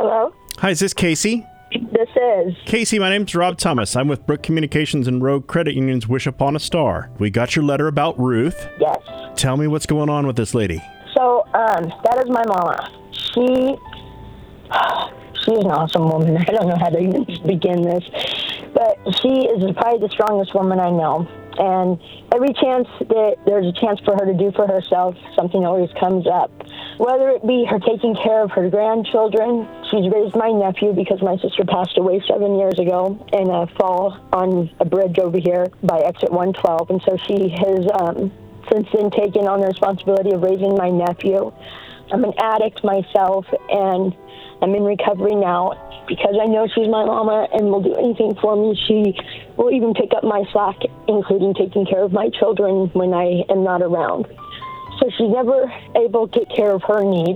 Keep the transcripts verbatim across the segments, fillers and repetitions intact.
Hello? Hi, is this Casey? This is. Casey, my name's Rob Thomas. I'm with Brook Communications and Rogue Credit Union's Wish Upon a Star. We got your letter about Ruth. Yes. Tell me what's going on with this lady. So, um, that is my mama. She, she's an awesome woman. I don't know how to even begin this, but she is probably the strongest woman I know. And every chance that there's a chance for her to do for herself, something always comes up. Whether it be her taking care of her grandchildren, she's raised my nephew because my sister passed away seven years ago in a fall on a bridge over here by exit one twelve. And so she has um, since then taken on the responsibility of raising my nephew. I'm an addict myself, and I'm in recovery now. Because I know she's my mama and will do anything for me, she will even pick up my slack, including taking care of my children when I am not around. So she's never able to take care of her needs.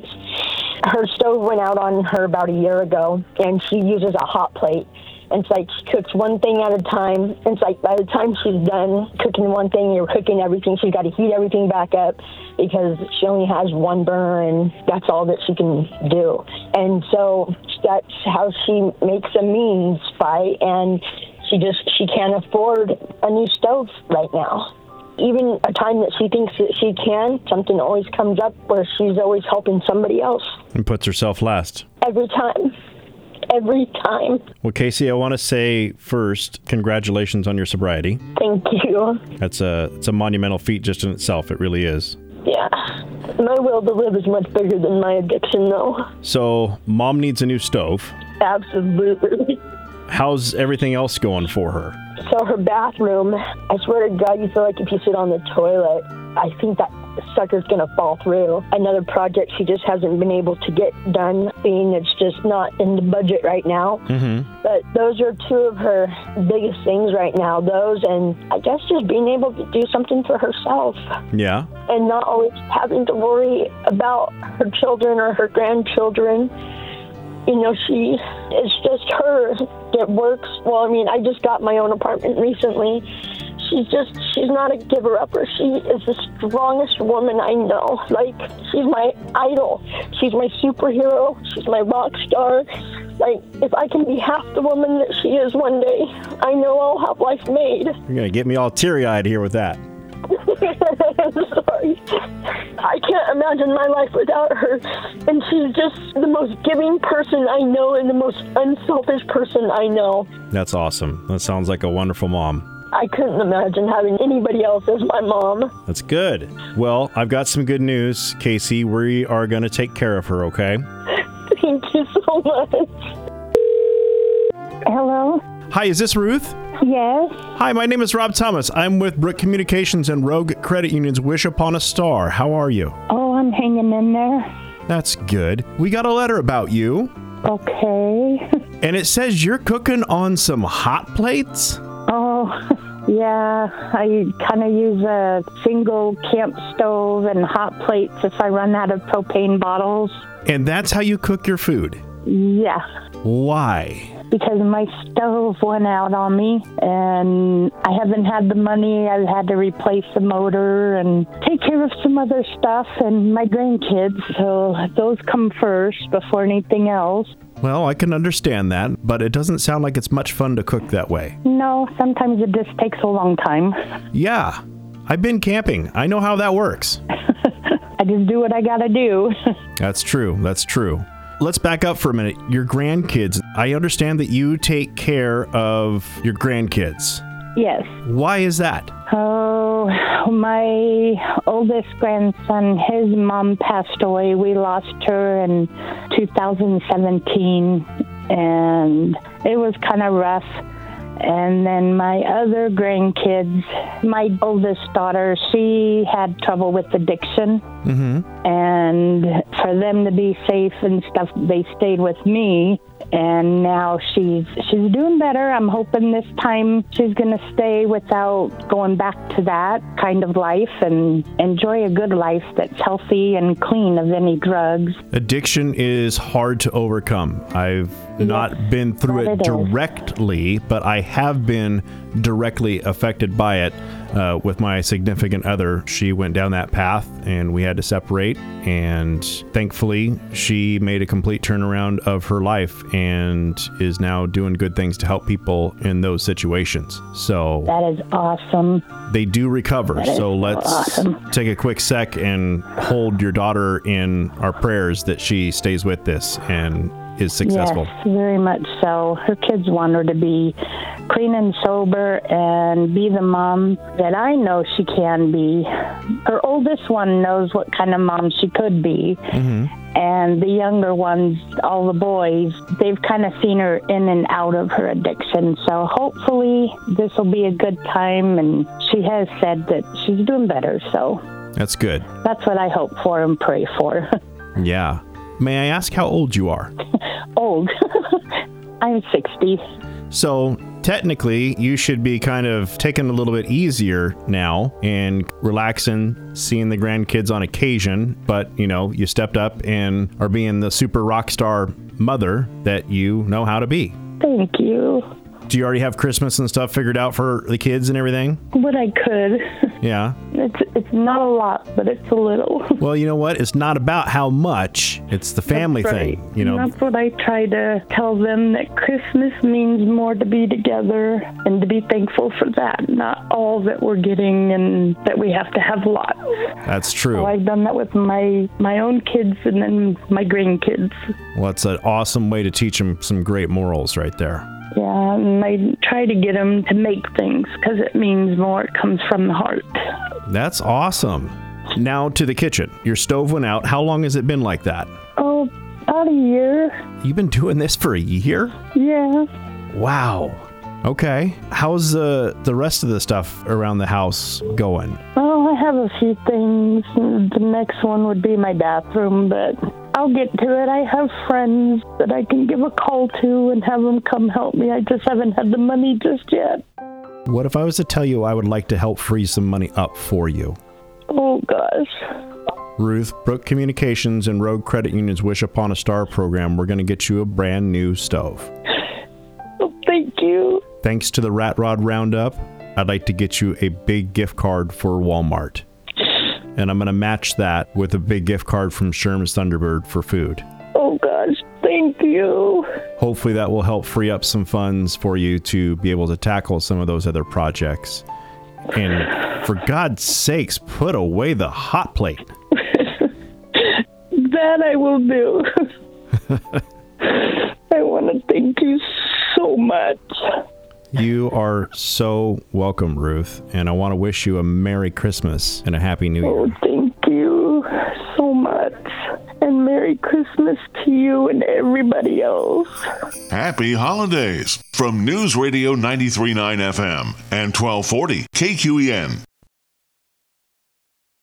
Her stove went out on her about a year ago, and she uses a hot plate. And it's like she cooks one thing at a time. It's like by the time she's done cooking one thing, you're cooking everything. She's got to heat everything back up because she only has one burner, and that's all that she can do. And so that's how she makes a means by, and she just, she can't afford a new stove right now. Even a time that she thinks that she can, something always comes up where she's always helping somebody else. And puts herself last. Every time. Every time. Well, Casey, I want to say first, congratulations on your sobriety. Thank you. That's a, it's a monumental feat just in itself. It really is. Yeah. My will to live is much bigger than my addiction, though. So, Mom needs a new stove. Absolutely. How's everything else going for her? So her bathroom, I swear to God, you feel like if you sit on the toilet, I think that sucker's going to fall through. Another project she just hasn't been able to get done, being it's just not in the budget right now. Mm-hmm. But those are two of her biggest things right now, those, and I guess just being able to do something for herself. Yeah. And not always having to worry about her children or her grandchildren. You know, she, it's just her that works. Well, I mean, I just got my own apartment recently. She's just, she's not a giver-upper. She is the strongest woman I know. Like, she's my idol. She's my superhero. She's my rock star. Like, if I can be half the woman that she is one day, I know I'll have life made. You're going to get me all teary-eyed here with that. Sorry. I can't imagine my life without her. And she's just the most giving person I know and the most unselfish person I know. That's awesome. That sounds like a wonderful mom. I couldn't imagine having anybody else as my mom. That's good. Well, I've got some good news, Casey. We are going to take care of her, okay? Thank you so much. Hello? Hi, is this Ruth? Yes. Hi, my name is Rob Thomas. I'm with Brook Communications and Rogue Credit Union's Wish Upon a Star. How are you? Oh, I'm hanging in there. That's good. We got a letter about you. Okay. And it says you're cooking on some hot plates? Oh, yeah. I kind of use a single camp stove and hot plates if I run out of propane bottles. And that's how you cook your food? Yeah. Why? Because my stove went out on me, and I haven't had the money. I've had to replace the motor and take care of some other stuff and my grandkids, so those come first before anything else. Well, I can understand that, but it doesn't sound like it's much fun to cook that way. No, sometimes it just takes a long time. Yeah, I've been camping. I know how that works. I just do what I gotta do. That's true. That's true. Let's back up for a minute. Your grandkids, I understand that you take care of your grandkids. Yes. Why is that? Oh, my oldest grandson, his mom passed away. We lost her in two thousand seventeen, and it was kind of rough. And then my other grandkids, my oldest daughter, she had trouble with addiction. Mm-hmm. And for them to be safe and stuff, they stayed with me. And now she's she's doing better. I'm hoping this time she's going to stay without going back to that kind of life and enjoy a good life that's healthy and clean of any drugs. Addiction is hard to overcome. I've yes, not been through it, it directly, but I have been directly affected by it. uh, with my significant other, she went down that path and we had to separate. And thankfully, she made a complete turnaround of her life and is now doing good things to help people in those situations. So That is awesome. they do recover. That is So let's awesome. take a quick sec and hold your daughter in our prayers that she stays with this and is successful. Yes, very much so. Her kids want her to be clean and sober and be the mom that I know she can be. Her oldest one knows what kind of mom she could be. Mm-hmm. And the younger ones, all the boys, they've kind of seen her in and out of her addiction. So hopefully this will be a good time. And she has said that she's doing better. So That's good. that's what I hope for and pray for. Yeah. May I ask how old you are? Old. I'm sixty. So technically, you should be kind of taking it a little bit easier now and relaxing, seeing the grandkids on occasion. But, you know, you stepped up and are being the super rock star mother that you know how to be. Thank you. Do you already have Christmas and stuff figured out for the kids and everything? What I could. Yeah. It's it's not a lot, but it's a little. Well, you know what? It's not about how much. It's the family That's right. thing, you know. And that's what I try to tell them, that Christmas means more to be together and to be thankful for that, not all that we're getting and that we have to have lots. That's true. So I've done that with my, my own kids and then my grandkids. Well, it's an awesome way to teach them some great morals right there. Yeah, and I try to get them to make things because it means more. It comes from the heart. That's awesome. Now to the kitchen. Your stove went out. How long has it been like that? Oh, about a year. You've been doing this for a year? Yeah. Wow. Okay. How's the the rest of the stuff around the house going? Well, I have a few things. The next one would be my bathroom, but I'll get to it. I have friends that I can give a call to and have them come help me. I just haven't had the money just yet. What if I was to tell you I would like to help free some money up for you? Oh, gosh. Ruth, Brook Communications and Rogue Credit Union's Wish Upon a Star program, we're going to get you a brand new stove. Oh, thank you. Thanks to the Rat Rod Roundup, I'd like to get you a big gift card for Walmart. And I'm going to match that with a big gift card from Sherman's Thunderbird for food. Oh, gosh. Thank you. Hopefully that will help free up some funds for you to be able to tackle some of those other projects. And for God's sakes, put away the hot plate. That I will do. I want to thank you so much. You are so welcome, Ruth. And I want to wish you a Merry Christmas and a Happy New Year. Oh, thank you so much. And Merry Christmas to you and everybody else. Happy holidays from News Radio ninety-three point nine F M and twelve forty K Q E N.